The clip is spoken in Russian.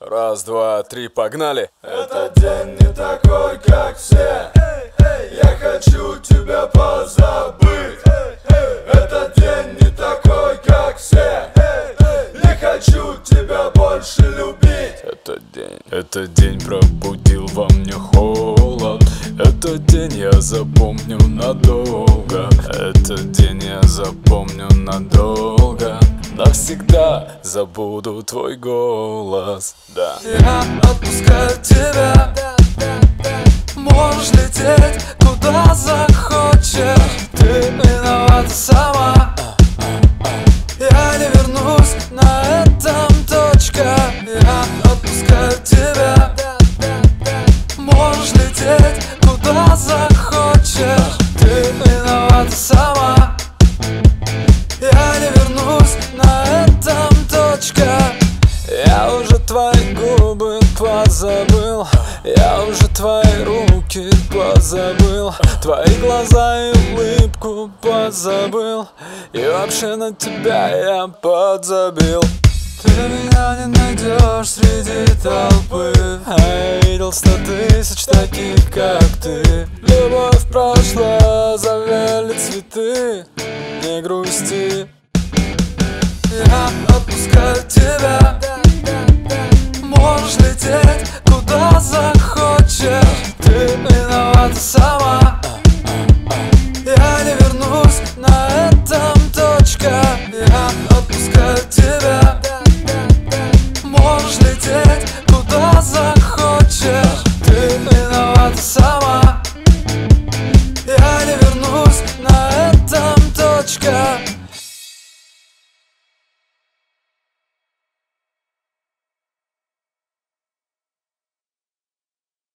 Раз, два, три, погнали! Этот день не такой, как все. Я хочу тебя позабыть. Этот день не такой, как все. Не хочу тебя больше любить. Этот день пробудил во мне холод. Этот день я запомню надолго. Этот день я запомню надолго. Навсегда забуду твой голос. Да. Я отпускаю тебя. Можешь лететь куда захочешь. Ты виновата сама. Я не вернусь, на этом точка. Я отпускаю тебя. Можешь лететь куда захочешь. Ты виновата сама. Я не вернусь, на этом точка. Я уже твои губы позабыл. Я уже твои руки позабыл. Твои глаза и улыбку позабыл. И вообще на тебя я подзабил. Ты меня не найдешь среди толпы. А я видел 100 тысяч таких, как ты. Любовь прошла, завяли цветы. Не грусти,